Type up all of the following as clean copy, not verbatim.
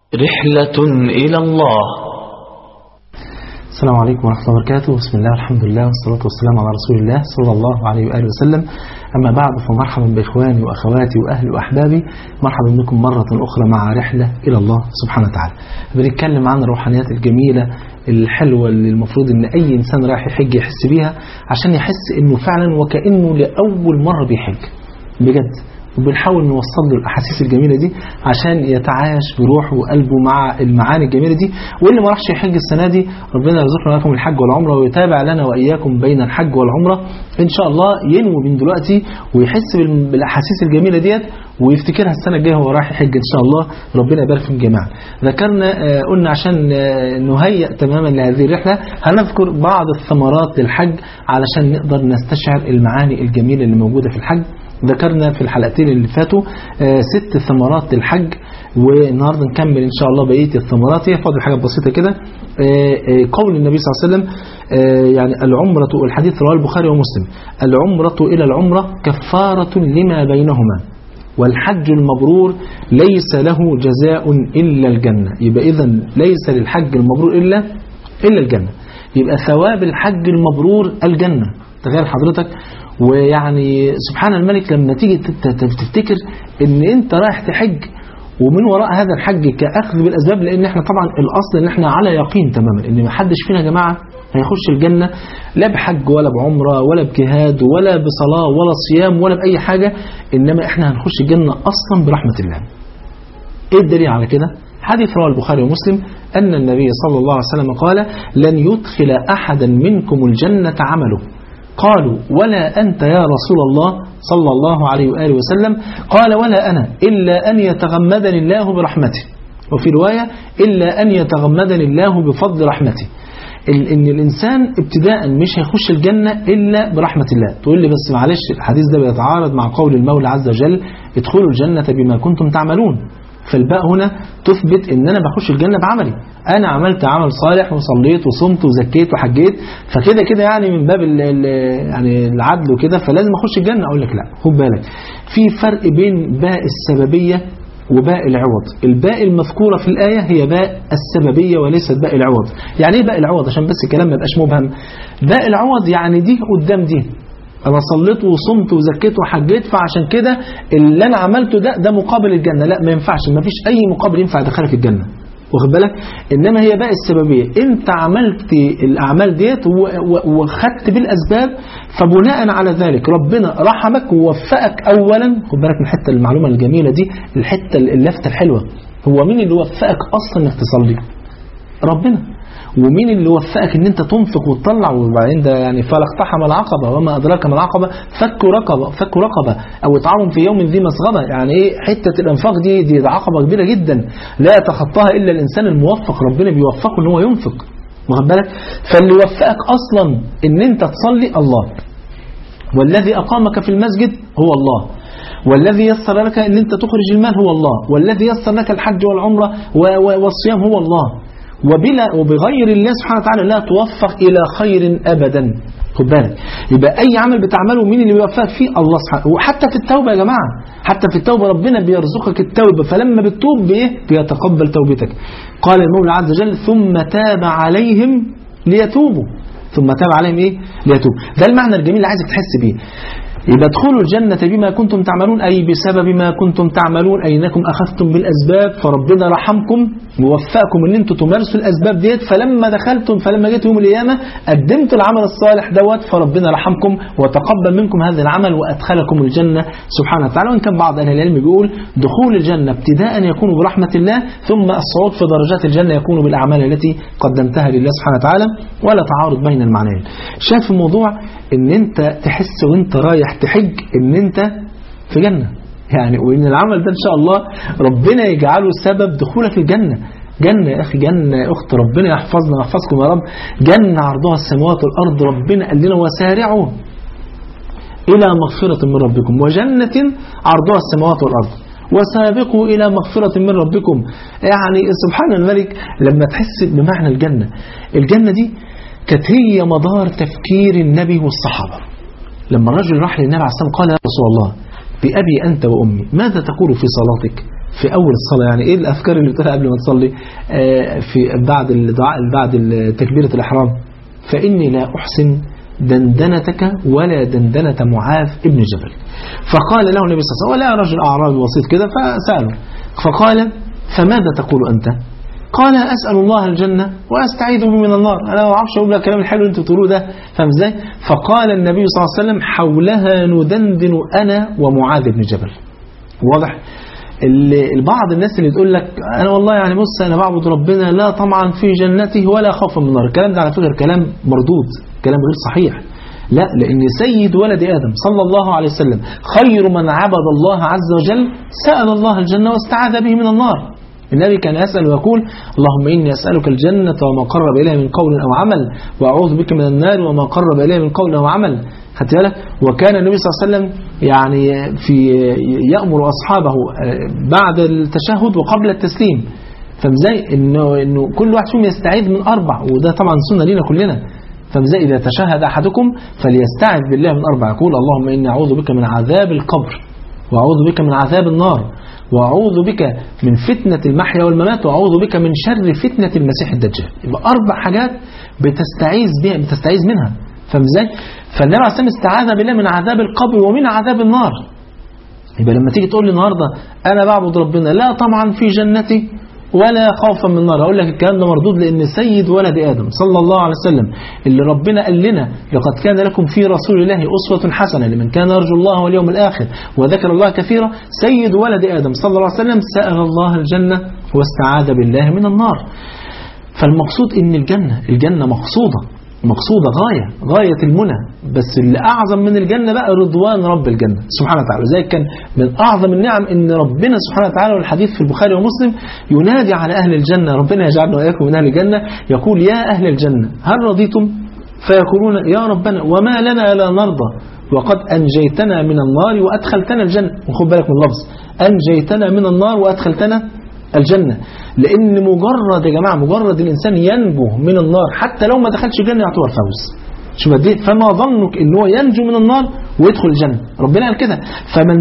رحلة إلى الله. السلام عليكم ورحمة الله وبركاته. بسم الله والحمد لله والصلاة والسلام على رسول الله صلى الله عليه وآله وسلم. أما بعد، فمرحبا بإخواني وأخواتي وأهلي وأحبابي، مرحبا بكم مرة أخرى مع رحلة إلى الله سبحانه وتعالى. بنتكلم عن الروحانيات الجميلة الحلوة اللي المفروض أن أي إنسان رايح يحج يحس بيها، عشان يحس أنه فعلا وكأنه لأول مرة بيحج بجد. وبنحاول نوصل له الأحاسيس الجميلة دي عشان يتعايش بروحه وقلبه مع المعاني الجميلة دي. واللي ما راحش يحج السنة دي، ربنا يرزقنا لكم الحج والعمرة، ويتابع لنا وإياكم بين الحج والعمرة إن شاء الله، ينوي من دلوقتي ويحس بالأحاسيس الجميلة ديت ويفتكرها السنة الجاية وهو رايح يحج إن شاء الله. ربنا يبارك في الجميع. ذكرنا قلنا عشان نهيئ تماما لهذه الرحلة هنذكر بعض الثمرات للحج علشان نقدر نستشعر المعاني الجميلة اللي موجودة في الحج. ذكرنا في الحلقتين اللي فاتوا 6 ثمرات للحج، والنهارده نكمل ان شاء الله بقيه الثمرات. هي فاضل حاجات بسيطه كده. قول النبي صلى الله عليه وسلم يعني العمرة، الحديث رواه البخاري ومسلم، العمرة إلى العمرة كفارة لما بينهما، والحج المبرور ليس له جزاء إلا الجنة. يبقى إذن ليس للحج المبرور إلا الجنة، يبقى ثواب الحج المبرور الجنة. تخيل حضرتك، ويعني سبحان الملك لما تيجي تفتكر ان انت رايح تحج ومن وراء هذا الحج كأخذ بالأسباب، لأن احنا طبعا الأصل ان احنا على يقين تماما ان ما حدش فينا يا جماعة هيخش الجنة لا بحج ولا بعمرة ولا بجهاد ولا بصلاة ولا صيام ولا بأي حاجة، إنما احنا هنخش الجنة أصلا برحمة الله. ايه الدليل على كده؟ حديث رواه البخاري ومسلم أن النبي صلى الله عليه وسلم قال: لن يدخل أحدا منكم الجنة عمله. قالوا: ولا أنت يا رسول الله صلى الله عليه وآله وسلم؟ قال: ولا أنا إلا أن يتغمدني الله برحمته. وفي رواية: إلا أن يتغمدني الله بفضل رحمته. إن الإنسان ابتداء مش هيخش الجنة إلا برحمة الله. تقول لي بس معلش الحديث ده بيتعارض مع قول المولى عز وجل: ادخلوا الجنة بما كنتم تعملون. فالباء هنا تثبت ان انا بخش الجنة بعملي، انا عملت عمل صالح وصليت وصمت وزكيت وحجيت، فكده كده يعني من باب يعني العدل وكده فلازم اخش الجنة. اقول لك لا، خد بالك، في فرق بين باء السببية وباء العوض. الباء المذكورة في الآية هي باء السببية وليست باء العوض. يعني ايه باء العوض؟ عشان بس الكلام ما يبقاش مبهم. باء العوض يعني دي قدام دي، أنا صليت وصمت وزكيت وحجيت، فعشان كده اللي أنا عملته ده مقابل الجنة. لا، ما ينفعش، ما فيش أي مقابل ينفع يدخلك الجنة، واخد بالك؟ إنما هي باقي السببية، أنت عملت الأعمال ديت وخدت بالأسباب، فبناء على ذلك ربنا رحمك ووفقك. أولا خد بالك من حتة المعلومة الجميلة دي، الحتة اللفتة الحلوة، هو مين اللي وفقك أصلا إنك تصلي؟ ربنا. ومين اللي وفقك ان انت تنفق وتطلع؟ وبعدين ده يعني فلاقتحم العقبة وما أدراك ما العقبة، فك رقبة أو إطعام في يوم ذي مسغبة. يعني ايه حتة الانفاق دي عقبة كبيرة جدا لا يتخطاها إلا الإنسان الموفق، ربنا بيوفقه ان هو ينفق، واخد بالك؟ فاللي وفقك أصلا ان انت تصلي الله، والذي أقامك في المسجد هو الله، والذي يسر لك ان انت تخرج المال هو الله، والذي يسر لك الحج والعمرة والصيام هو الله. وبغير الله سبحانه وتعالى لا توفق إلى خير أبدا. خد بالك، يبقى أي عمل بتعمله مين اللي بيوفقك فيه؟ الله سبحانه. وحتى في التوبة يا جماعة، حتى في التوبة ربنا بيرزقك التوبة، فلما بتتوب بيتقبل توبتك. قال المولى عز وجل: ثم تاب عليهم ليتوبوا. ثم تاب عليهم إيه؟ ليتوبوا. ده المعنى الجميل اللي عايزك تحس بيه. يبقى ادخلوا الجنة بما كنتم تعملون، أي بسبب ما كنتم تعملون، أي أنكم أخذتم بالأسباب، فربنا رحمكم ووفقكم أن أنتم تمارسوا الأسباب ديت، فلما جيت يوم القيامة قدمت العمل الصالح دوت، فربنا رحمكم وتقبل منكم هذا العمل وأدخلكم الجنة سبحانه وتعالى. وإن كان بعض أهل العلم بيقول دخول الجنة ابتداء يكون برحمة الله، ثم الصعود في درجات الجنة يكون بالأعمال التي قدمتها لله سبحانه وتعالى، ولا تعارض بين المعنيين. شايف الموضوع ان انت تحس وانت رايح تحج ان انت في جنة يعني، وان العمل ده ان شاء الله ربنا يجعله سبب دخولك الجنة. جنة يا اخي، جنة يا اخت، ربنا يحفظنا ويحفظكم يا رب. جنة عرضها السماوات والارض، ربنا قال لنا: وسارعوا الى مغفرة من ربكم وجنة عرضها السماوات والارض وسابقوا الى مغفرة من ربكم. يعني سبحان الملك لما تحس بمعنى الجنة دي كانت هي مدار تفكير النبي والصحابة. لما الرجل راح للنبي عليه الصلاة والسلام قال: يا رسول الله، بأبي أنت وأمي، ماذا تقول في صلاتك؟ في أول الصلاة. يعني إيه الأذكار اللي بتقولها قبل ما تصلي؟ في بعد تكبيرة الإحرام: فإني لا أحسن دندنتك ولا دندنة معاذ ابن جبل. فقال له النبي صلى الله عليه وسلم، ولا رجل أعرابي بسيط كده، فسأله فقال: فماذا تقول أنت؟ قال: أسأل الله الجنة وأستعيذ به من النار. أنا ما أعرفش أقول لك الكلام الحلو اللي أنتوا بتقولوه ده، فاهم إزاي؟ فقال النبي صلى الله عليه وسلم: حولها ندندن أنا ومعاذ بن جبل. واضح؟ البعض الناس اللي تقول لك أنا والله يعني بص أنا بعبد ربنا لا طمعا في جنته ولا خوفا من النار، الكلام ده على فكرة كلام مردود، كلام غير صحيح. لا، لأن سيد ولد آدم صلى الله عليه وسلم خير من عبد الله عز وجل سأل الله الجنة واستعاذ به من النار. النبي كان يسأل ويقول: اللهم إني أسألك الجنة وما قرب إليها من قول أو عمل، وأعوذ بك من النار وما قرب إليها من قول أو عمل. خدت بالك؟ وكان النبي صلى الله عليه وسلم يعني يأمر أصحابه بعد التشهد وقبل التسليم، فمزاي إنه كل واحد فيهم يستعيذ من 4، وده طبعا سنة لنا كلنا. فمزاي إذا تشهد أحدكم فليستعذ بالله من 4، يقول: اللهم إني أعوذ بك من عذاب القبر، وأعوذ بك من عذاب النار، وأعوذ بك من فتنة المحيا والممات، وأعوذ بك من شر فتنة المسيح الدجال. يبقى 4 حاجات بتستعيذ منها. فمزاي؟ فالنبي عليه الصلاة والسلام استعاذ بالله من عذاب القبر ومن عذاب النار. يبقى لما تيجي تقول لي النهارده أنا بعبد ربنا لا طمعا في جنتي ولا خوفا من النار، أقول لك الكلام ده مردود، لأن سيد ولد آدم صلى الله عليه وسلم اللي ربنا قال لنا: لقد كان لكم في رسول الله أسوة حسنة لمن كان يرجو الله واليوم الآخر وذكر الله كثيرا، سيد ولد آدم صلى الله عليه وسلم سأل الله الجنة واستعاذ بالله من النار. فالمقصود إن الجنة مقصودة غاية المنى، بس اللي أعظم من الجنة بقى رضوان رب الجنة سبحانه وتعالى. زي كان من أعظم النعم إن ربنا سبحانه وتعالى، والحديث في البخاري ومسلم، ينادي على أهل الجنة، ربنا يجعلنا وإياكم من أهل الجنة، يقول: يا أهل الجنة هل رضيتم؟ فيقولون: يا ربنا وما لنا لا نرضى وقد أنجيتنا من النار وأدخلتنا الجنة. وخد بالك من اللفظ، أنجيتنا من النار وأدخلتنا الجنة، لأن مجرد الإنسان ينجو من النار حتى لو ما دخلش الجنة يعتبر فوز. شوف قد ايه، فما ظنك ان هو ينجو من النار ويدخل الجنة؟ ربنا قال كده: فمن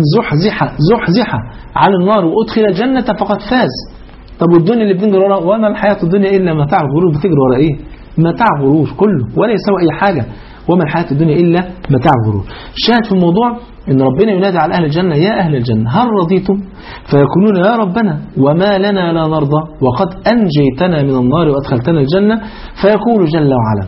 زحزح عن النار وأدخل الجنة فقد فاز. طب والدنيا اللي بتجري وراها، وما الحياة الدنيا إلا متاع الغرور، بتجري ورا ايه؟ متاع غرور كله ولا يسوي أي حاجة، وما الحياة الدنيا إلا متاع الغرور. الشاهد في الموضوع إن ربنا ينادي على أهل الجنة: يا أهل الجنة هل رضيتم؟ فيقولون: يا ربنا وما لنا لا نرضى وقد أنجيتنا من النار وأدخلتنا الجنة. فيقول جل وعلا: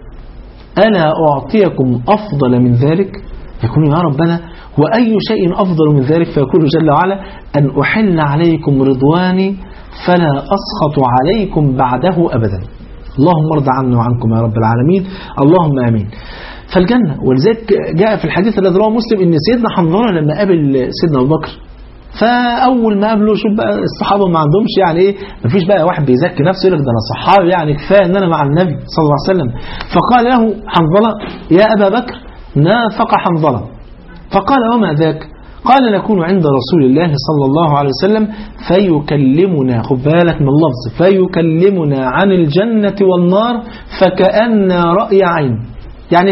ألا أعطيكم أفضل من ذلك؟ يقولون: يا ربنا وأي شيء أفضل من ذلك؟ فيقول جل وعلا: أن أحل عليكم رضواني فلا أسخط عليكم بعده أبدا. اللهم ارضى عنا وعنكم يا رب العالمين، اللهم آمين. فالجنة، ولذلك جاء في الحديث الذي رواه مسلم إن سيدنا حنظلة لما قابل سيدنا أبو بكر، فأول ما قابله شوف بقى الصحابة ما عندهمش يعني إيه، ما فيش بقى واحد بيزكي نفسه يقول لك ده أنا صحابي يعني كفاية إن أنا مع النبي صلى الله عليه وسلم. فقال له حنظلة: يا أبا بكر نافق حنظلة. فقال: وما ذاك؟ قال: نكون عند رسول الله صلى الله عليه وسلم فيكلمنا، خد بالك من اللفظ، فيكلمنا عن الجنة والنار فكأن رأي عين. يعني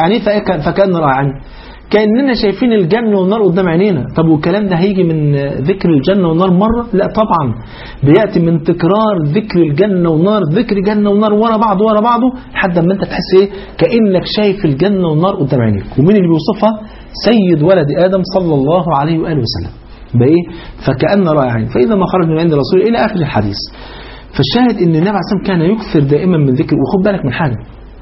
فكأن رأي عين، كأننا شايفين الجنة والنار قدام عينينا. طب والكلام ده هيجي من ذكر الجنة والنار مرة؟ لا طبعا، بيأتي من تكرار ذكر الجنة والنار، ذكر جنة والنار ورا بعضه لحد ما انت تحس ايه، كأنك شايف الجنة والنار قدام عينيك. ومين اللي بيوصفها؟ سيد ولد آدم صلى الله عليه وآله وسلم. بإيه؟ فكأن رأي عين، فإذا ما خرج من عند الرسول إلى آخر الحديث. فالشاهد إن النبي عليه الصلاة والسلام كان يكثر دائما من ذكر. وخد بالك من حاجة،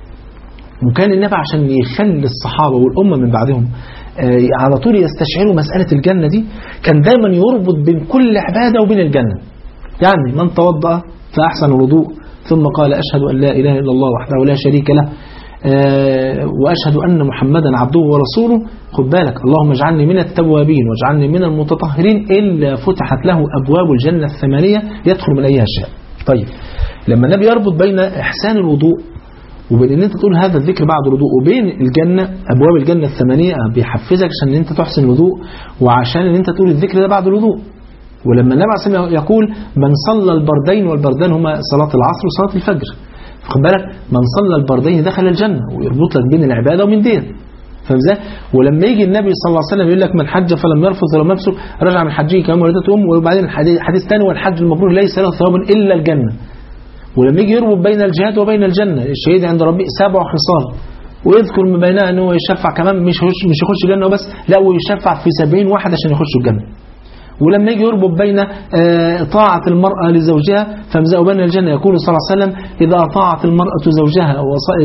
وكان النبي عشان يخلي الصحابة والأمة من بعدهم على طول يستشعروا مسألة الجنة دي، كان دايما يربط بين كل عبادة وبين الجنة. يعني من توضأ فأحسن الوضوء ثم قال: أشهد أن لا إله إلا الله وحده لا شريك له وأشهد أن محمدا عبده ورسوله، خد بالك، اللهم اجعلني من التوابين واجعلني من المتطهرين، إلا فتحت له أبواب الجنة 8 يدخل من أيها شاء. طيب لما النبي يربط بين إحسان الوضوء وبين ان انت تقول هذا الذكر بعد الوضوء وبين الجنة، ابواب الجنة 8 بيحفزك عشان ان انت تحسن الوضوء وعشان ان انت تقول الذكر ده بعد الوضوء. ولما النبي عليه الصلاة والسلام يقول: من صلى البردين، والبردان هما صلاة العصر وصلاة الفجر، خد بالك، من صلى البردين دخل الجنة، ويربط لك بين العبادة ومن دين. فاهم ازاي؟ ولما يجي النبي صلى الله عليه وسلم يقول لك من حج فلم يرفث ولم يفسق رجع من حجه كما ولدته امه. وبعدين الحديث الثاني والحج المبرور ليس له ثواب الا الجنه. ولما يجي يربط بين الجهاد وبين الجنه، الشهيد عند ربه 7 خصال، ويذكر من بينها انه يشفع كمان مش يخش الجنه بس، لا ويشفع في 70 واحد عشان يخشوا الجنه. ولما يجي يربط بين طاعة المرأة لزوجها فمزأ بين الجنة، يقول صلى الله عليه وسلم إذا أطاعت المرأة زوجها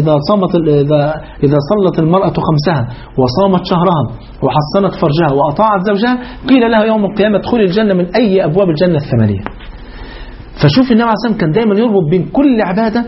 إذا صلت المرأة 5 وصامت شهرها وحصنت فرجها وأطاعت زوجها قيل لها يوم القيامة ادخلي الجنة من أي أبواب الجنة 8. فشوف النبي عليه الصلاة والسلام كان دايما يربط بين كل عبادة،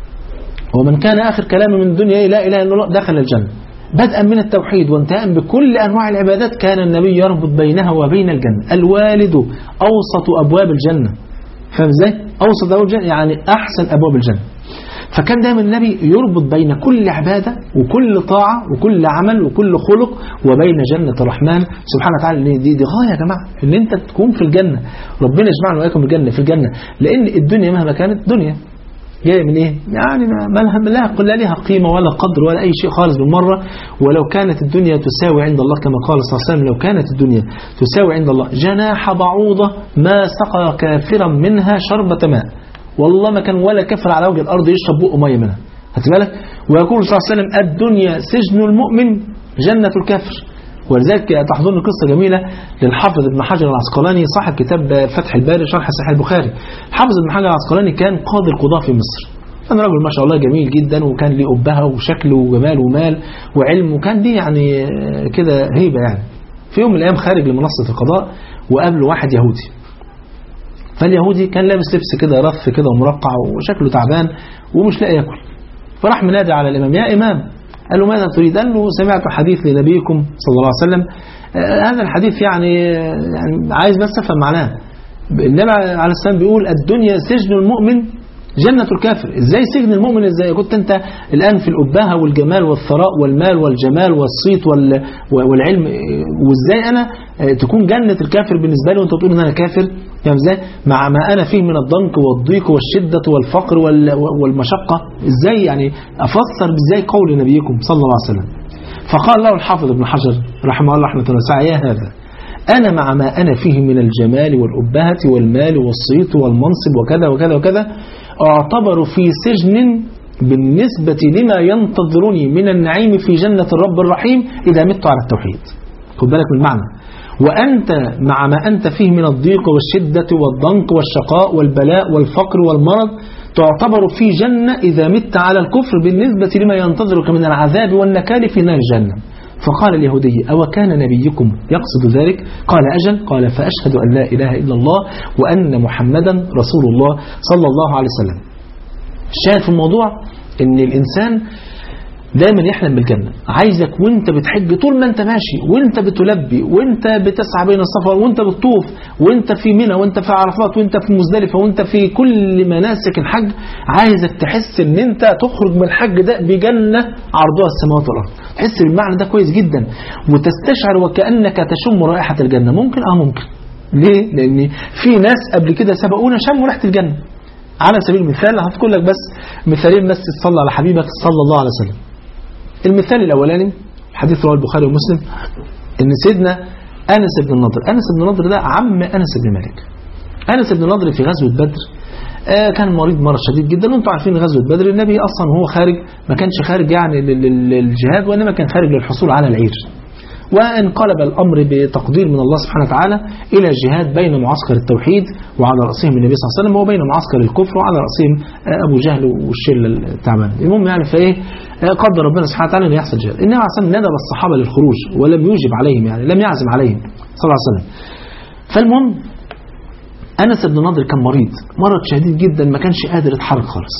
ومن كان آخر كلامه من الدنيا لا إله إلا الله دخل الجنة، بدءا من التوحيد وانتهاء بكل أنواع العبادات كان النبي يربط بينها وبين الجنة. الوالد أوسط أبواب الجنة، فاهم ازاي؟ أوسط أبواب الجنة يعني أحسن أبواب الجنة. فكان دايما النبي يربط بين كل عبادة وكل طاعة وكل عمل وكل خلق وبين جنة الرحمن سبحانه وتعالى. دي غاية يا جماعة، ان انت تكون في الجنة. ربنا يجمعنا وإياكم في الجنة، لأن الدنيا مهما كانت دنيا جاية من ايه؟ يعني لا لها قيمة ولا قدر ولا أي شيء خالص بالمرة. ولو كانت الدنيا تساوي عند الله كما قال صلى الله عليه وسلم، لو كانت الدنيا تساوي عند الله جناح بعوضة ما سقى كافرا منها شربة ماء، والله ما كان ولا كافر على وجه الأرض يشرب بقه مية منها. هات بالك. ويقول صلى الله عليه وسلم الدنيا سجن المؤمن جنة الكافر. ولذلك تحضرني قصة جميلة للحافظ ابن حجر العسقلاني صاحب كتاب فتح الباري شرح صحيح البخاري. الحافظ ابن حجر العسقلاني كان قاضي القضاة في مصر، كان رجل ما شاء الله جميل جدا، وكان ليه أبهة وشكله وجمال ومال وعلم، وكان ليه يعني كده هيبة يعني. في يوم من الأيام خارج لمنصة القضاء وقابله واحد يهودي، فاليهودي كان لابس لبس كده رف كده ومرقع وشكله تعبان ومش لاقي ياكل، فراح منادي على الإمام يا إمام، قال له ماذا تريد؟ قال له سمعت حديث لنبيكم صلى الله عليه وسلم، هذا الحديث يعني عايز بس أفهم معناه. النبي عليه السلام بيقول الدنيا سجن المؤمن جنة الكافر. ازاي سجن المؤمن؟ ازاي كنت انت الآن في الأبهة والجمال والثراء والمال والجمال والصيت والعلم، وازاي انا تكون جنة الكافر بالنسبة لي وانت تقول ان انا كافر؟ يعني ازاي مع ما انا فيه من الضنك والضيق والشدة والفقر والمشقة؟ ازاي يعني افسر ازاي قول نبيكم صلى الله عليه وسلم؟ فقال له الحافظ ابن حجر رحمه الله رحمة واسعة يا هذا أنا مع ما أنا فيه من الجمال والأبهة والمال والصيت والمنصب وكذا وكذا وكذا أعتبر في سجن بالنسبة لما ينتظرني من النعيم في جنة الرب الرحيم إذا مت على التوحيد. خد بالك من المعنى. وأنت مع ما أنت فيه من الضيق والشدة والضنك والشقاء والبلاء والفقر والمرض تعتبر في جنة إذا مت على الكفر بالنسبة لما ينتظرك من العذاب والنكال في نار جهنم. فقال اليهودي أو كان نبيكم يقصد ذلك؟ قال أجل. قال فأشهد أن لا إله إلا الله وأن محمدا رسول الله صلى الله عليه وسلم. الشاهد في الموضوع أن الإنسان دايما يحلم بالجنة. عايزك وانت بتحج طول ما انت ماشي وانت بتلبي وانت بتسعى بين الصفا وانت بتطوف وانت في منى وانت في عرفات وانت في مزدلفة وانت في كل مناسك الحج، عايزك تحس ان انت تخرج من الحج ده بجنة عرضها السماوات والارض. تحس بالمعنى ده كويس جدا وتستشعر وكأنك تشم رائحة الجنة. ممكن؟ ممكن. ليه؟ لان في ناس قبل كده سبقونا شموا ريحة الجنة. على سبيل المثال هذكر لك بس مثالين بس تصلى على حبيبك صلى الله عليه وسلم. المثال الأولاني حديث رواه البخاري ومسلم ان سيدنا أنس بن النضر، أنس بن النضر ده عم أنس بن مالك. أنس بن النضر في غزوة بدر كان مريض مرض شديد جدا، وانتم عارفين غزوة بدر النبي أصلا هو خارج ما كانش خارج يعني للجهاد وإنما كان خارج للحصول على العير، وانقلب الأمر بتقدير من الله سبحانه وتعالى إلى جهاد بين معسكر التوحيد وعلى رأسهم النبي صلى الله عليه وسلم وبين معسكر الكفر وعلى رأسهم أبو جهل والشلة التعبان. المهم يعني فإيه قدر ربنا سبحانه وتعالى أن يحصل جهاد. النبي عليه الصلاة والسلام ندب الصحابة للخروج ولم يوجب عليهم، يعني لم يعزم عليهم صلى الله عليه وسلم. فالمهم أنس بن النضر كان مرض شديد جدا ما كانش قادر يتحرك خالص.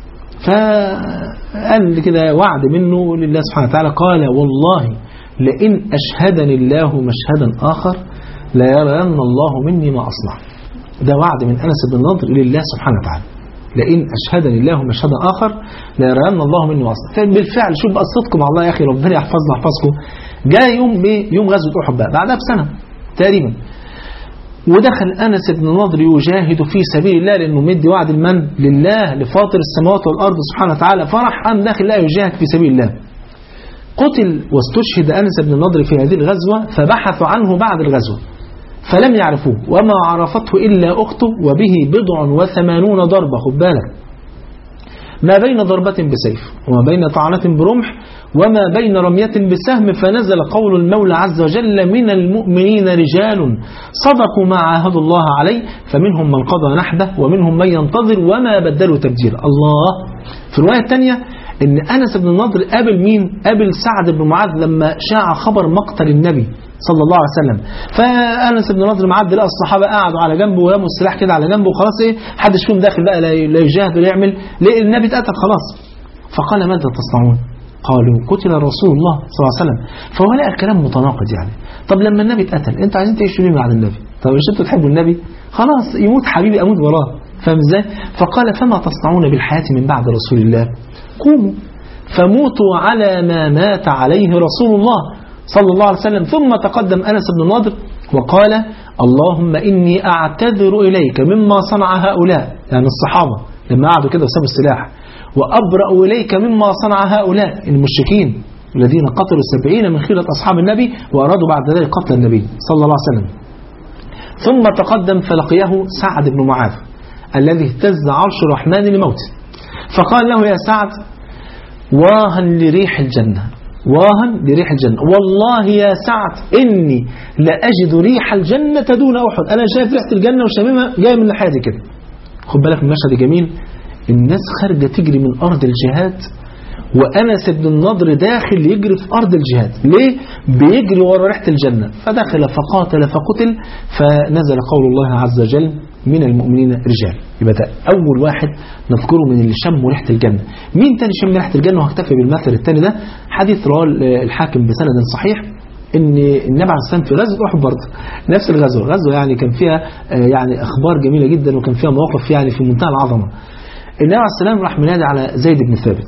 فقال كده وعد منه لله سبحانه وتعالى قال والله لئن أشهدني الله مشهدا آخر لا يرين الله مني ما أصنع. ده وعد من أنس بن النضر لله سبحانه وتعالى، لئن أشهدني الله مشهدا آخر لا يرين الله مني ما أصنع. بالفعل شوف بقى الصدق مع الله يا أخي، ربنا يحفظنا يحفظكم. جاء يوم غزوة أحد بقى بعدها بسنة تقريبا، ودخل أنس بن النضر يجاهد في سبيل الله لأنه مدي وعد المن لله لفاطر السماوات والأرض سبحانه وتعالى، فرح قام داخل لا يجاهد في سبيل الله. قتل واستشهد أنس بن النضر في هذه الغزوة، فبحثوا عنه بعد الغزوة فلم يعرفوه، وما عرفته إلا أخته، وبه 87 ضربة. خد بالك، ما بين ضربة بسيف وما بين طعنة برمح وما بين رمية بسهم. فنزل قول المولى عز وجل: من المؤمنين رجال صدقوا ما عاهدوا الله عليه فمنهم من قضى نحبه ومنهم من ينتظر وما بدلوا تبديلا. الله. في الرواية الثانية ان أنس بن النضر قابل مين؟ قابل سعد بن معاذ لما شاع خبر مقتل النبي صلى الله عليه وسلم. فأنس بن النضر معدي لقى الصحابة قعدوا على جنبه ورموا السلاح كده على جنبه، وخلاص ايه، حدش فيهم داخل بقى لا يجاهد ولا يعمل، ليه؟ النبي اتقتل خلاص. فقال: ماذا تصنعون؟ قالوا: قتل رسول الله صلى الله عليه وسلم. فهو لقى الكلام متناقض يعني. طب لما النبي اتقتل انتوا عايزين تعيشوا ليه بعد النبي؟ طب مش انتوا تحبوا النبي؟ خلاص يموت حبيبي اموت وراه. فاهم ازاي؟ فقال: فما تصنعون بالحياة من بعد رسول الله؟ قوموا فموتوا على ما مات عليه رسول الله صلى الله عليه وسلم. ثم تقدم أنس بن النضر وقال: اللهم إني أعتذر إليك مما صنع هؤلاء، يعني الصحابة لما قعدوا كده وسابوا السلاح، وأبرأ إليك مما صنع هؤلاء المشركين الذين قتلوا 70 من خيرة أصحاب النبي وأرادوا بعد ذلك قتل النبي صلى الله عليه وسلم. ثم تقدم فلقيه سعد بن معاذ الذي اهتز عرش الرحمن لموته، فقال له: يا سعد، واها لريح الجنة، واها لريح الجنة، والله يا سعد إني لأجد ريح الجنة دون أحد. أنا شايف ريحة الجنة وشاممها جاية من الناحية دي كده. خد بالك من المشهد الجميل، الناس خارجة تجري من أرض الجهاد وأنس بن النضر داخل يجري في أرض الجهاد. ليه؟ بيجري ورا ريحة الجنة. فدخل فقاتل فقتل، فنزل قول الله عز وجل: من المؤمنين رجال. يبقى ده أول واحد نذكره من اللي شموا ريحة الجنة. مين تاني شم ريحة الجنة؟ وهكتفي بالمثل التاني ده، حديث رواه الحاكم بسند صحيح، ان النبي عليه الصلاة والسلام في غزوة أحد برضه نفس غزوة يعني كان فيها يعني أخبار جميلة جدا، وكان فيها مواقف يعني في منتهى العظمة. النبي عليه السلام راح منادي على زيد بن ثابت،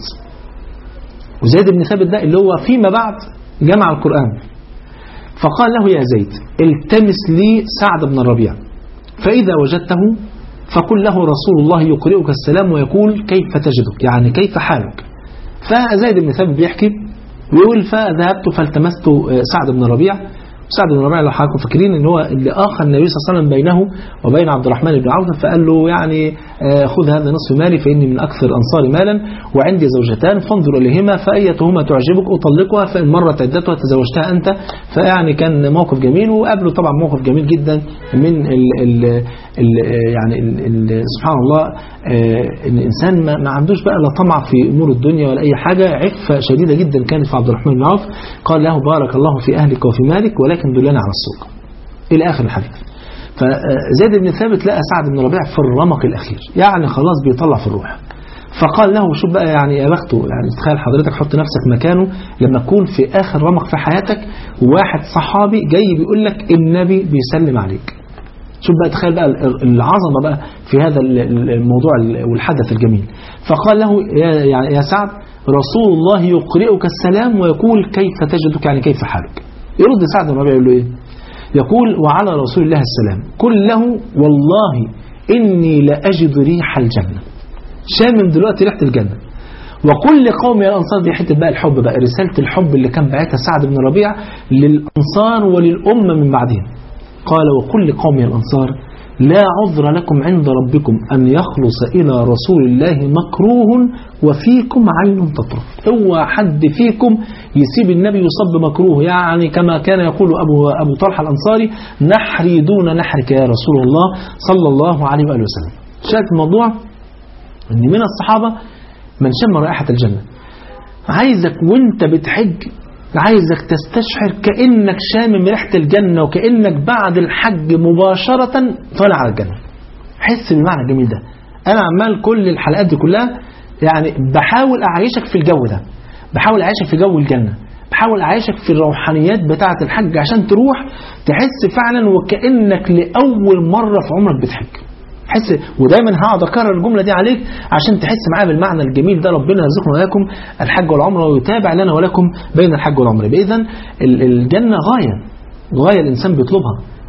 وزيد بن ثابت ده اللي هو فيما بعد جمع القرآن. فقال له: يا زيد، التمس لي سعد بن الربيع، فإذا وجدته فقل له رسول الله يقرئك السلام ويقول كيف تجدك، يعني كيف حالك. فزيد بن ثابت بيحكي ويقول: فذهبت فالتمست سعد بن الربيع. سعد بن الربيع لو حضراتكم فاكرين ان هو اللي اخى النبي صلى الله عليه وسلم بينه وبين عبد الرحمن بن عوف، فقال له: يعني خذ هذا نصف مالي فإني من أكثر أنصار مالا وعندي زوجتان فانظر إليهما فأيتهما تعجبك أطلقها فإن مرت عدتها تزوجتها أنت. فيعني كان موقف جميل، وقابله طبعا موقف جميل جدا من سبحان الله، ان الانسان ما عندوش بقى لا طمع في امور الدنيا ولا اي حاجه، عفه شديده جدا كانت في عبد الرحمن بن عوف. قال له: بارك الله في اهلك وفي مالك ولكن دلنا على السوق، الى اخر الحديث. فزيد بن ثابت لقى سعد بن ربيع في الرمق الاخير، يعني خلاص بيطلع في الروح. فقال له: شوف بقى يعني يا بخته، يعني تخيل حضرتك حط نفسك مكانه لما تكون في اخر رمق في حياتك، وواحد صحابي جاي بيقول لك النبي بيسلم عليك. شوف بقى، تخيل بقى العظمة بقى في هذا الموضوع والحدث الجميل. فقال له: يا سعد، رسول الله يقرئك السلام ويقول كيف تجدك، يعني كيف حالك. يرد سعد بن ربيع يقول له ايه؟ يقول: وعلى رسول الله السلام، قل له والله إني لأجد ريح الجنة، شامم دلوقتي ريحة الجنة. وقل لقوم يا الأنصار، دي حتة بقى الحب بقى، رسالة الحب اللي كان بعتها سعد بن ربيع للأنصار وللأمة من بعدهم. قال: وقل لقوم الأنصار لا عذر لكم عند ربكم أن يخلص إلى رسول الله مكروه وفيكم عين تطرف. هو حد فيكم يسيب النبي يصب مكروه، يعني كما كان يقول أبو طلحة الأنصاري: نحري دون نحرك يا رسول الله صلى الله عليه وآله وسلم. شاهد الموضوع أن من الصحابة من شم رائحة الجنة. عايزك وانت بتحج، عايزك تستشعر كأنك شامم ريحة الجنة، وكأنك بعد الحج مباشرة طالع على الجنة. حس بالمعنى الجميل ده. أنا عمال كل الحلقات دي كلها يعني بحاول أعيشك في الجو ده، بحاول أعيشك في جو الجنة، بحاول أعيشك في الروحانيات بتاعة الحج عشان تروح تحس فعلا وكأنك لأول مرة في عمرك بتحج. حس، ودايما هقعد اكرر الجمله دي عليك عشان تحس معايا بالمعنى الجميل ده. ربنا يرزقنا وإياكم الحج والعمره، ويتابع لنا ولكم بين الحج والعمره. باذن الجنه غايه الانسان بيطلبها،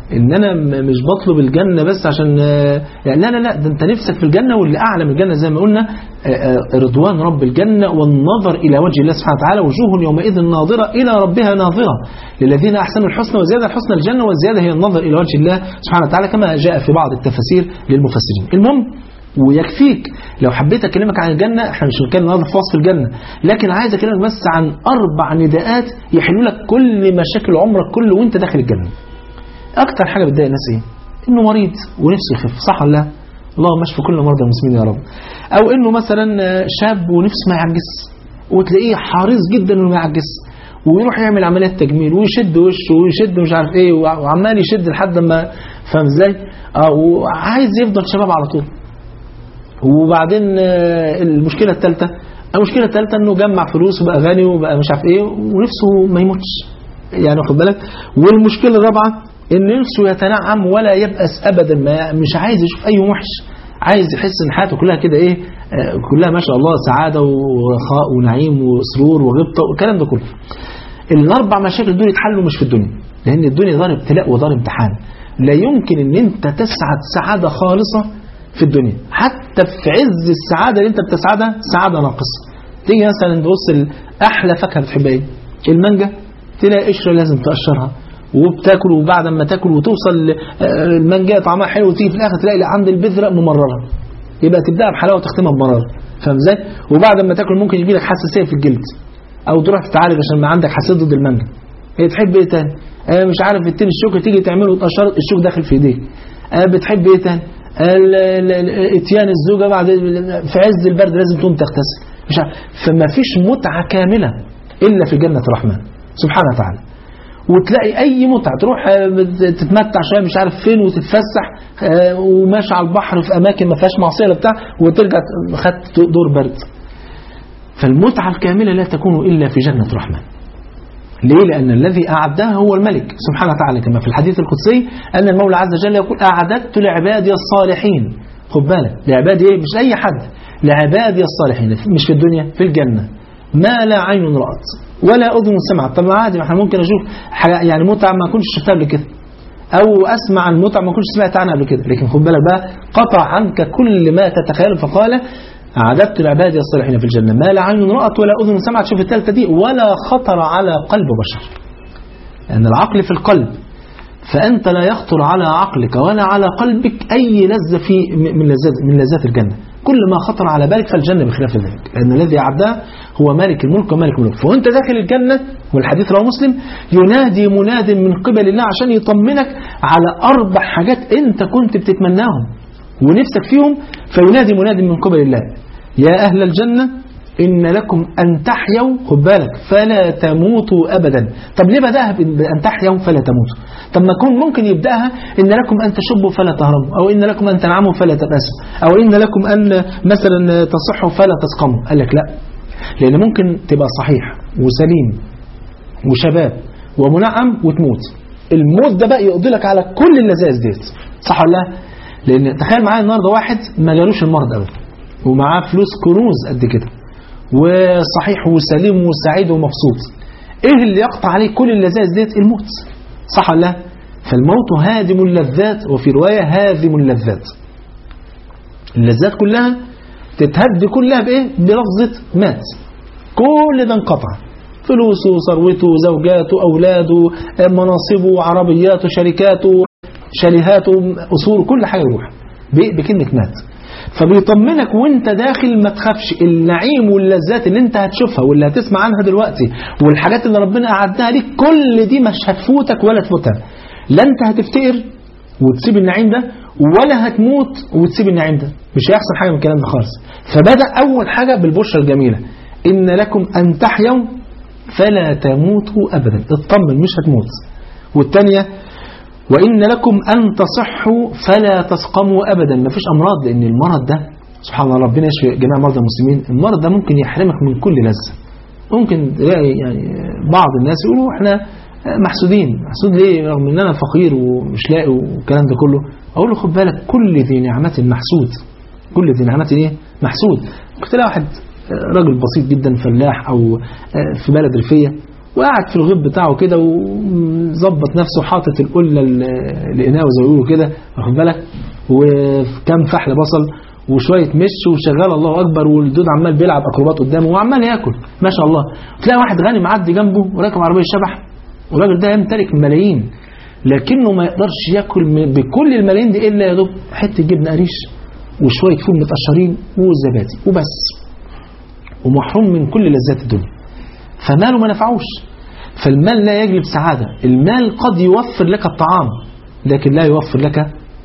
ان انا مش بطلب الجنة بس عشان يعني لا ده انت نفسك في الجنة، واللي اعلى من الجنة زي ما قلنا رضوان رب الجنة والنظر الى وجه الله سبحانه وتعالى. وجوه يومئذ ناظرة الى ربها ناظرة، للذين احسنوا الحسنى وزيادة، الحسنى الجنة والزيادة هي النظر الى وجه الله سبحانه وتعالى كما جاء في بعض التفاسير للمفسرين. المهم ويكفيك لو حبيت اكلمك عن الجنة، احنا مش هنتكلم النهارده في وصف الجنة، لكن عايز اكلمك بس عن 4 نداءات يحلوا لك كل مشاكل عمرك كله وانت داخل الجنة. اكتر حاجة بتضايق الناس ايه؟ انه مريض ونفسه يخف، صح ولا لا؟ اللهم اشف كل مرضى المسلمين يا رب. او انه مثلا شاب ونفسه ما يعجز، وتلاقيه حريص جدا انه ما يعجز، ويروح يعمل عمليات تجميل ويشد وشه ويشد مش عارف ايه، وعمال يشد لحد ما، فاهم ازاي؟ وعايز يفضل شباب على طول. وبعدين المشكلة الثالثة انه جمع فلوس وبقى غني وبقى مش عارف ايه ونفسه ما يموتش، يعني واخد بالك. والمشكلة الرابعة ان نفسه يتنعم ولا يبأس ابدا، مش عايز يشوف اي وحش، عايز يحس ان حياته كلها كده ايه، كلها ما شاء الله سعادة ورخاء ونعيم وسرور وغبطة والكلام ده كله. ال4 مشاكل دول يتحلوا مش في الدنيا، لان الدنيا دار ابتلاء ودار امتحان. لا يمكن ان انت تسعد سعادة خالصة في الدنيا، حتى في عز السعادة اللي انت بتسعدها سعادة ناقصة. تيجي مثلا تبص احلى فاكهة بتحبها ايه؟ المانجا، تلاقي قشرة لازم تقشرها وبتاكل، وبعد ما تاكل وتوصل المانجا طعمها حلو، وتيجي في الاخر تلاقي عند البذرة ممررة، يبقى تبدأ بحلاوة وتختمها بمرارة، فاهم ازاي؟ وبعد ما تاكل ممكن يجي لك حساسية في الجلد، او تروح تتعالج عشان ما عندك حساسية ضد المانجا. هي تحب ايه تاني؟ مش عارف التين الشوكة تيجي تعمله وتقشره الشوك داخل في ايديك. بتحب ايه تاني؟ اتيان الزوجة بعد في عز البرد لازم تقوم تغتسل، مش عارف. فما فيش متعة كاملة إلا في جنة الرحمن سبحانه وتعالى. وتلاقي أي متعة تروح تتمتع شوية مش عارف فين وتتفسح وماشي على البحر في أماكن ما فيهاش معصية بتاع، وترجع خدت دور برد. فالمتعة الكاملة لا تكون إلا في جنة الرحمن. ليه؟ لأن الذي أعدها هو الملك سبحانه وتعالى، كما في الحديث القدسي أن المولى عز وجل يقول أعددت لعبادي الصالحين. خد بالك، لعبادي إيه؟ مش أي حد، لعبادي الصالحين، مش في الدنيا، في الجنة، ما لا عين رأت ولا أذن سمعت. طب عادي، ما احنا ممكن أشوف يعني متعة ما كنتش شفتها قبل كده، أو أسمع عن متعة ما كنتش سمعت عنها قبل كده، لكن خد بالك بقى قطع عنك كل ما تتخيل، فقال أعددت العبادي الصالحين في الجنة ما لا عين رأت ولا أذن سمعت. شوف الثالثة دي، ولا خطر على قلب بشر، لأن يعني العقل في القلب، فأنت لا يخطر على عقلك ولا على قلبك أي لذة من لذات الجنة. كل ما خطر على بالك فالجنة بخلاف ذلك، لأن الذي أعداه هو مالك الملك ومالك الملك. فوانت داخل الجنة، والحديث رواه مسلم، ينادي مناد من قبل الله عشان يطمنك على 4 حاجات أنت كنت بتتمناهم ونفسك فيهم. فينادي مناد من قبل الله: يا أهل الجنة إن لكم أن تحيوا، خد بالك، فلا تموتوا أبدا. طب ليه بدأها بأن تحيوا فلا تموتوا؟ طب ما يكون ممكن يبدأها إن لكم أن تشبوا فلا تهرموا، أو إن لكم أن تنعموا فلا تبأسوا، أو إن لكم أن مثلا تصحوا فلا تسقموا. قال لك لا، لأن ممكن تبقى صحيح وسليم وشباب ومنعم وتموت. الموت ده بقى يقضي لك على كل اللذائذ ديت، صح ولا لا؟ لأن تخيل معايا النهارده واحد ما جالوش المرض أبدا، ومعاه فلوس كنوز قد كده، وصحيح وسليم وسعيد ومبسوط. ايه اللي يقطع عليه كل اللذائذ ديت؟ الموت، صح ولا لا؟ فالموت هادم اللذات، وفي رواية هادم اللذات. اللذات كلها تتهد كلها بايه؟ بلفظة مات. كل ده انقطع، فلوسه وثروته وزوجاته واولاده مناصبه عربياته شركاته شاليهاته اصول، كل حاجة يروح بكلمة مات. فبيطمنك وانت داخل ما تخافش، النعيم واللذات اللي انت هتشوفها واللي هتسمع عنها دلوقتي والحاجات اللي ربنا أعدها لك كل دي مش هتفوتك ولا تفوتها. لا انت هتفتقر وتسيب النعيم ده، ولا هتموت وتسيب النعيم ده، مش هيحصل حاجة من الكلام ده خالص. فبدأ أول حاجة بالبشرى الجميلة: إن لكم أن تحيوا فلا تموتوا أبدا، اطمن مش هتموت. والثانية: وإن لكم أن تصحوا فلا تسقموا أبدا، ما فيش أمراض، لأن المرض ده سبحان الله ربنا يشفي جميع مرضى المسلمين. المرض ده ممكن يحرمك من كل لذة. ممكن تلاقي يعني بعض الناس يقولوا احنا محسودين، محسود ليه رغم ان انا فقير ومش لاقي والكلام ده كله. اقول له خد بالك، كل ذي نعمة محسود، كل ذي نعمة ايه؟ محسود. كنت تلاقي واحد راجل بسيط جدا فلاح او في بلد ريفية، وقاعد في الغيط بتاعه كده وظبط نفسه وحاطط القله الاناء زي ما بيقولوا كده، واخد بالك، وكم فحل بصل وشويه مش وشغال الله اكبر، والدود عمال بيلعب اكروبات قدامه وعمال ياكل ما شاء الله. تلاقي واحد غني معدي جنبه وراكب عربيه شبح، والراجل ده يمتلك ملايين لكنه ما يقدرش ياكل بكل الملايين دي الا يا دوب حته جبنه قريش وشويه فول متقشرين والزبادي وبس، ومحروم من كل لذات الدنيا. فماله ما نفعوش. فالمال لا يجلب سعاده. المال قد يوفر لك الطعام لكن لا يوفر لك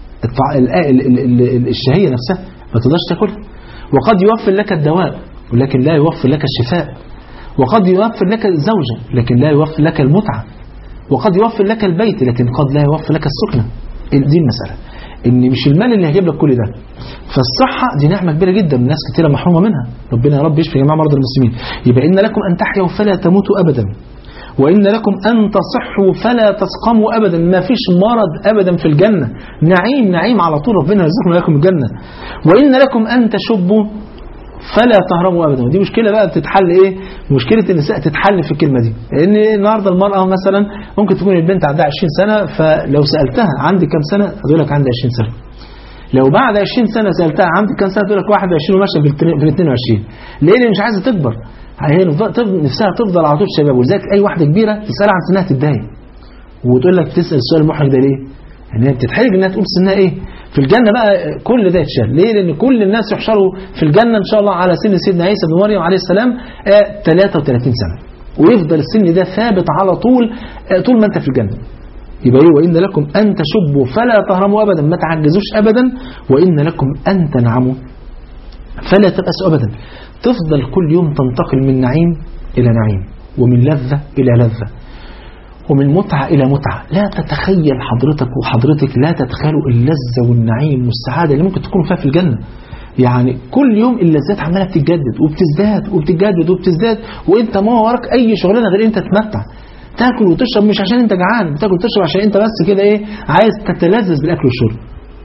الشهيه نفسها، ما تقدرش تاكلها. وقد يوفر لك الدواء ولكن لا يوفر لك الشفاء. وقد يوفر لك الزوجه لكن لا يوفر لك المتعه. وقد يوفر لك البيت لكن قد لا يوفر لك السكنه. دي المساله، ان مش المال اللي هيجيب لك كل ده. فالصحه دي نعمه كبيره جدا، الناس كتيره محرومه منها. ربنا يا رب يشفي جميع مرضى المسلمين. يبقى ان لكم ان تحيوا فلا تموتوا ابدا، وإن لكم أن تصحوا فلا تسقموا أبدا. ما فيش مرض أبدا في الجنة، نعيم نعيم على طول، ربنا يرزقنا لكم الجنة. وإن لكم أن تشبوا فلا تهرموا أبدا. ودي مشكلة بقى بتتحل إيه؟ مشكلة النساء تتحل في الكلمة دي. لأن النهاردة المرأة مثلا ممكن تكون البنت عندها 20 سنة، فلو سألتها عندي كم سنة هتقول لك عندي 20 سنة. لو بعد 20 سنة سألتها عندي كم سنة تقول لك 21 وماشية في 22. ليه؟ لأن مش عايزة تكبر، هي نفسها تفضل على طول شباب. ولذلك اي واحده كبيره تسالها عن سنها تتضايق وتقول لك تسال السؤال المحرج ده ليه؟ يعني هي بتتحرج انها تقول سنها ايه. في الجنه بقى كل ده يتشال. ليه؟ لان كل الناس يحشروا في الجنه ان شاء الله على سن سيدنا عيسى بن مريم عليه السلام 33 سنه، ويفضل السن ده ثابت على طول ما انت في الجنه. يبقى ايه؟ وان لكم ان تشبوا فلا تهرموا ابدا، ما تعجزوش ابدا. وان لكم ان تنعموا فلا تبأسوا ابدا. تفضل كل يوم تنتقل من نعيم إلى نعيم، ومن لذة إلى لذة، ومن متعة إلى متعة. لا تتخيل حضرتك وحضرتك لا تتخيلوا اللذة والنعيم والسعادة اللي ممكن تكون فيها في الجنة. يعني كل يوم اللذات عمالة بتتجدد وبتزداد وبتتجدد وبتزداد، وانت ما وراك اي شغلانة غير انت تتمتع، تاكل وتشرب مش عشان انت جعان، بتاكل وتشرب عشان انت بس كده ايه، عايز تتلذذ بالاكل والشرب،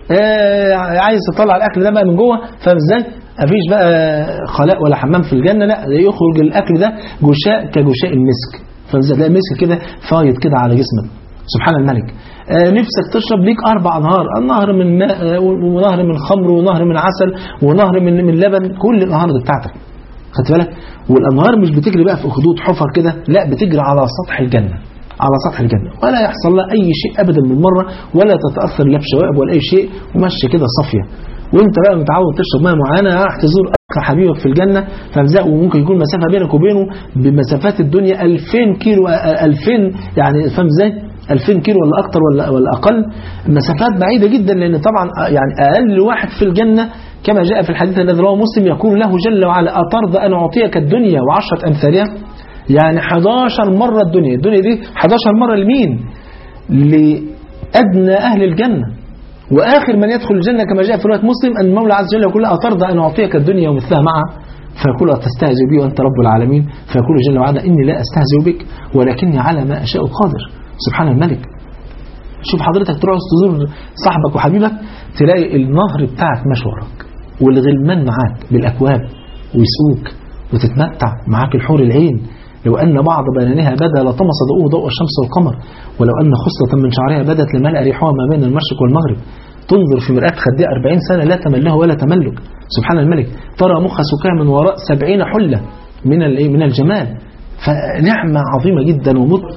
عايز تطلع الاكل ده بقى من جوه. فاهم ازاي؟ مفيش بقى خلاء ولا حمام في الجنة، لا يخرج الاكل ده جشاء كجشاء المسك. فازاي المسك كده فايض كده على جسمك، سبحان الملك. نفسك تشرب ليك 4 أنهار، نهر من ماء ونهر من خمر ونهر من عسل ونهر من لبن، كل الأنهار دي بتاعتك، خدت بالك. والأنهار مش بتجري بقى في خدود حفر كده، لا بتجري على سطح الجنة، على سطح الجنة، ولا يحصل لها أي شيء أبدا من مرة، ولا تتأثر لا بشوائب ولا أي شيء، وماشية كده صافية. وانت بقى متعود تشرب ماء معينه، راح تزور اخ حبيبك في الجنه، فمزاق، وممكن يكون مسافه بينك وبينه بمسافات الدنيا 2000 كيلو، 2000 يعني فاهم ازاي؟ 2000 كيلو ولا اكتر ولا اقل، مسافات بعيده جدا. لان طبعا يعني اقل واحد في الجنه كما جاء في الحديث الذي رواه مسلم يقول له جل وعلا: أترضى أن أعطيك الدنيا و10 أمثالها؟ يعني 11 مرة الدنيا دي 11 مرة لمين؟ لأدنى أهل الجنة. وآخر من يدخل الجنة كما جاء في رواية مسلم أن المولى عز وجل يقول: أترضى أن أعطيك الدنيا ومثلها معها؟ فيقول: أتستهزئ بي وأنت رب العالمين؟ فيقول جل وعلا: إني لا أستهزئ بك ولكني على ما أشاء قادر. سبحان الملك. شوف حضرتك تروح تزور صاحبك وحبيبك، تلاقي النهر بتاعك ماشي وراك، والغلمان معاك بالأكواب ويسوق وتتمتع معاك الحور العين. لو أن بعض بنانها بدا لطمس ضوء الشمس والقمر، ولو أن خصلة من شعرها بدت لملأ ريحها ما بين المشرق والمغرب. تنظر في مرآة خدها 40 سنة لا تمله ولا تملك. سبحان الملك. ترى مخ سكاها من وراء 70 حلة من الجمال. فنعمة عظيمة جدا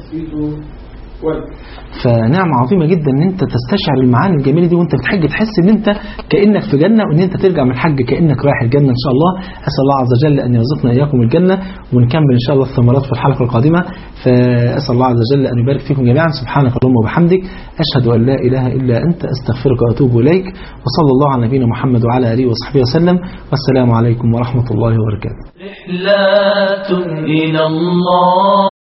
فنعمة عظيمة جدا ان انت تستشعر المعاني الجميلة دي وانت بتحج، تحس ان انت كأنك في جنة، وان انت ترجع من الحج كأنك رايح الجنة ان شاء الله. اسأل الله عز وجل ان يرزقنا اياكم الجنة، ونكمل ان شاء الله الثمرات في الحلقة القادمة. فاسأل الله عز وجل ان يبارك فيكم جميعا. سبحانك اللهم وبحمدك، اشهد ان لا اله الا انت، استغفرك واتوب اليك. وصلى الله على نبينا محمد وعلى اله وصحبه وسلم، والسلام عليكم ورحمة الله وبركاته. رحلات إلى الله.